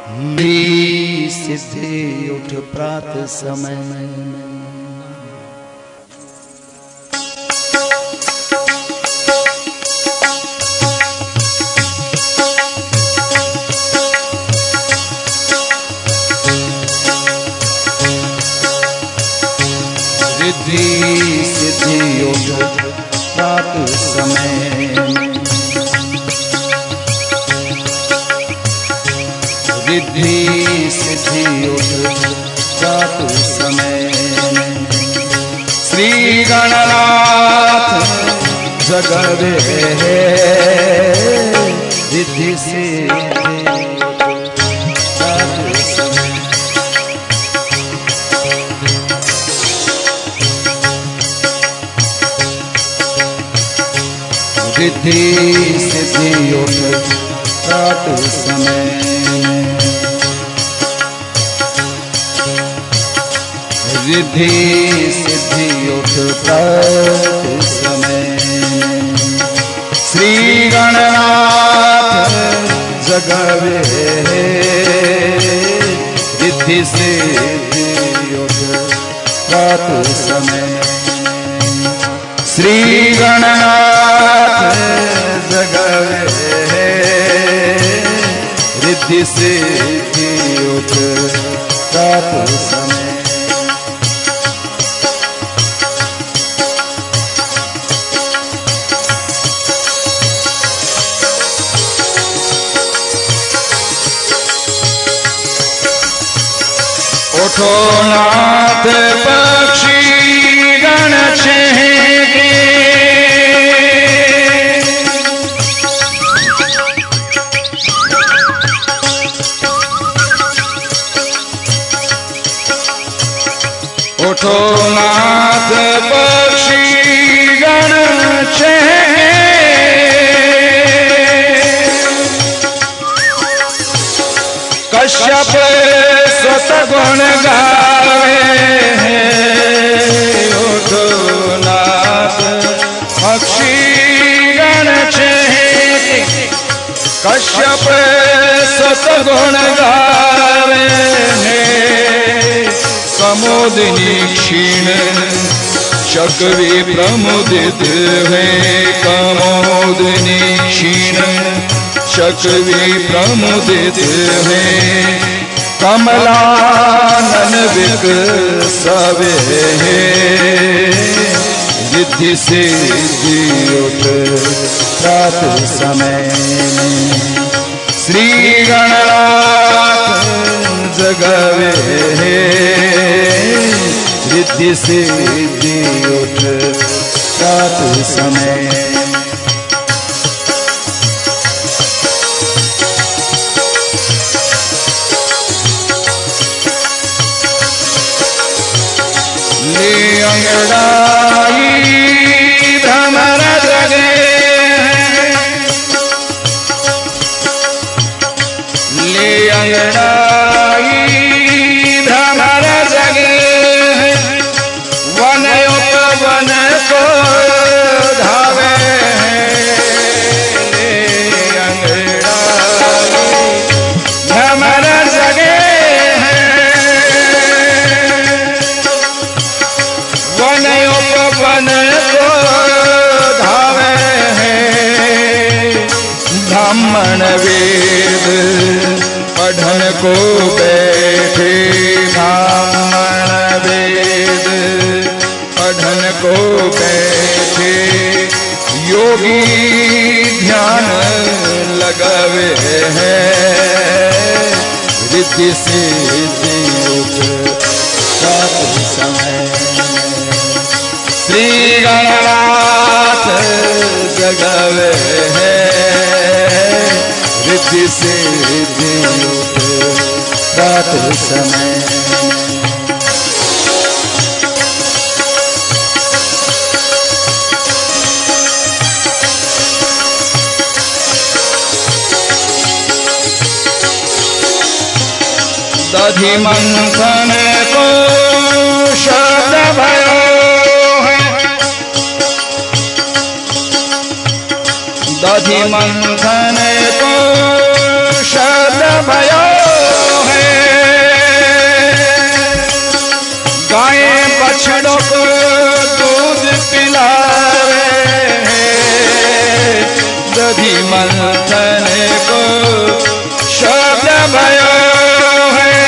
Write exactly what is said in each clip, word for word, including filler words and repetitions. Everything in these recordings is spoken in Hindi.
सिद्धि उठ प्रात समय रिद्धि सिद्धि उठ प्रात समय रिद्धि सिद्धि उठ प्रात समय श्री गणनाथ जगवे रिद्धि सिद्धि प्रात समय रिद्धि सिद्धि उठ प्रात समय रिद्धि सिद्धि उठ प्रात समय श्री गणनाथ जगवे रिद्धि सिद्धि उठ प्रात समय श्री गणनाथ जगवे रिद्धि सिद्धि उठ प्रात समय उठो नाथ पक्षी गण चहके उठो नाथ पक्षी गण चहके कश्यप स्वत गुण गावे उठो नाथ पक्षी गण चहके कश्यप स्वत गुण गावे कमोदिनी क्षीण चक्री प्रमुदित है कमोदिनी क्षीण चक्री प्रमुदित है कमलानन विकसवे रिद्धि सिद्धि उठ प्रात समय श्री गणनाथ जगवे रिद्धि सिद्धि उठ प्रात समय अंगड़ाई भ्रमर जगे ले अंगड़ाई भ्रमर जगे वन उपवन को धावे ले अंगड़ाई भ्रमर जगे वन को धावे ब्राह्मण वेद पढ़न को बैठे ब्राह्मण वेद पढ़न को बैठे योगी ध्यान लगावे रिद्धि सिद्धि उठ प्रात समय श्री गणनाथ जगवे रिद्धि सिद्धि उठ प्रात समय दधि मंथन को शब्द भयो दधि मंथन को शब्द भयो दधि मंथन को शब्द भयो है।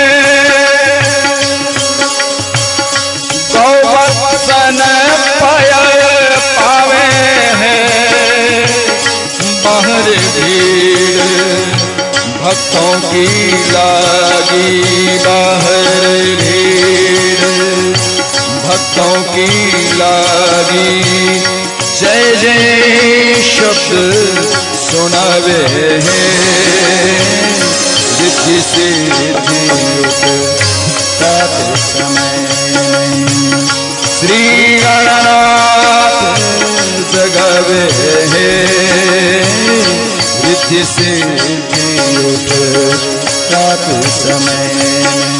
गौवत्सन पय पावे हैं बाहर भीड़ भक्तों की लागी, बाहर भीड़ भक्तों की लागी। जय जय शब्द सुनावे हैं रिद्धि सिद्धि उठतात समय। श्री गणनाथ जगावे हैं रिद्धि सिद्धि उठतात समय।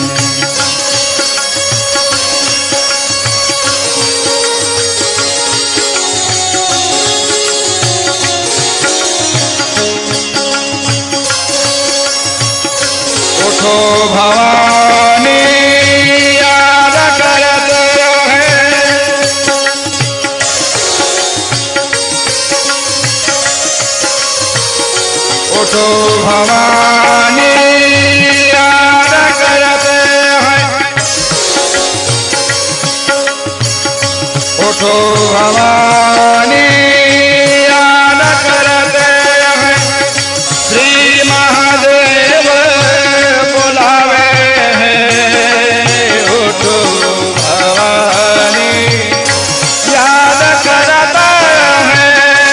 उठो भवानी याद करत है, उठो भवानी याद करत है, उठो भवानी याद करत है। श्री महादेव बुलावे हैं, उठो भवानी याद करता है।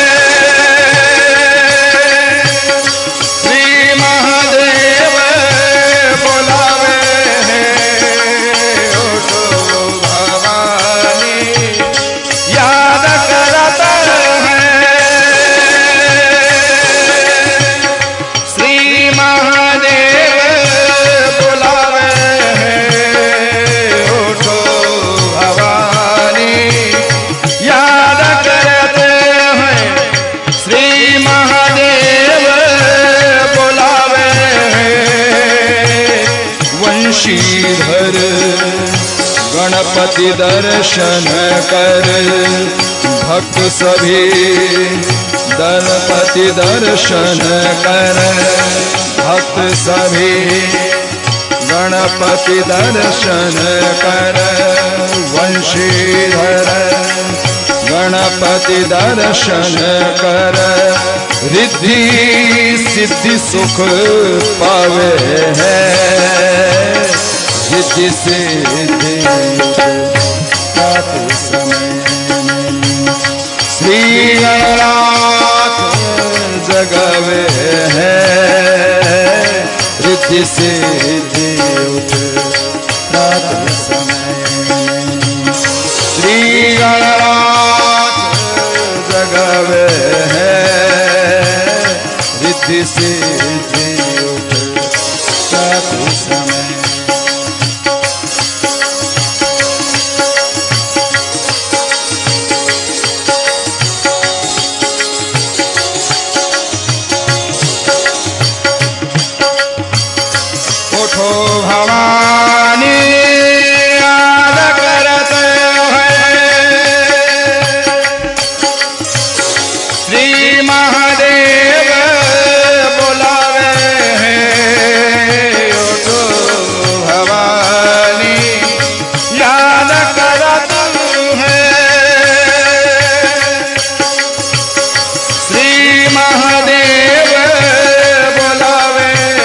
श्री महादेव बुलावे हैं, उठो भवानी याद करता है। श्री महादेव बुलावे हैं, उठो भवानी याद करते हैं। श्री महादेव बुलावे हैं। वंशीधर गणपति दर्शन कर भक्त सभी, गणपति दर्शन कर भक्त सभी, गणपति दर्शन कर। वंशीधर गणपति दर्शन कर रिद्धि सिद्धि सुख पावे हैं। रिद्धि सिद्धि उठतात समय। श्री गणनाथ जगावे हैं रिद्धि सिद्धि उठतात समय। श्री गणनाथ जगावे हैं रिद्धि सिद्धि उठतात समय। उठो भवानी याद करत है। श्री महादेव बुलावे हैं, उठो भवानी याद करत है। श्री महादेव बुलावे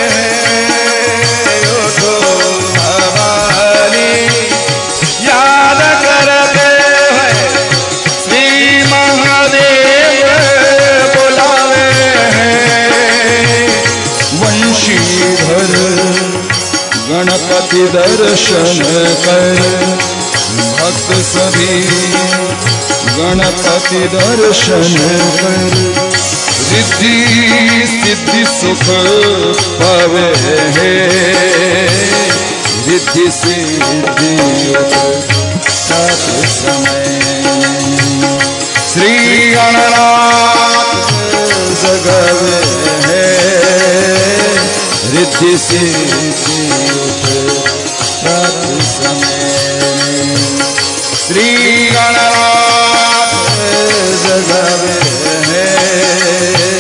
याद करते हैं। श्री महादेव बुलावे हैं। वंशीधर गणपति दर्शन कर भक्त सभी, गणपति दर्शन कर रिद्धि सिद्धि सुख पावे हैं। रिद्धि सिद्धि उठतात समय। श्री गणनाथ जगावे हैं रिद्धि सिद्धि उठतात समय। श्री गणनाथ जगावे हैं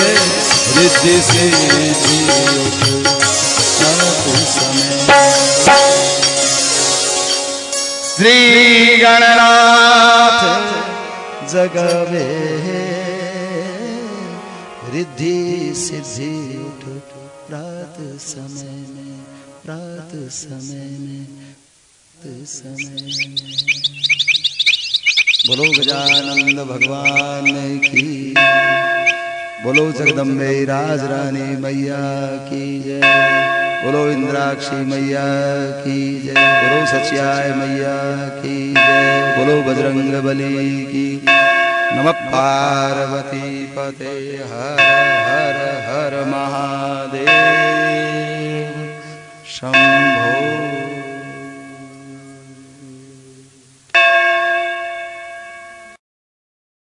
रिद्धि सिद्धि उठ समय। श्री गणनाथ जगवे रिद्धि सिद्धि उठ रात समय में, रात समय में, रात समय में। बोलो गजानंद भगवान की, बोलो जगदम्बे राजरानी मैया की जय, बोलो इंद्राक्षी मैया की जय, बोलो सच्याय मैया की जय, बोलो बजरंग बली की। नमः पार्वती पते हर हर हर महादेव शंभो।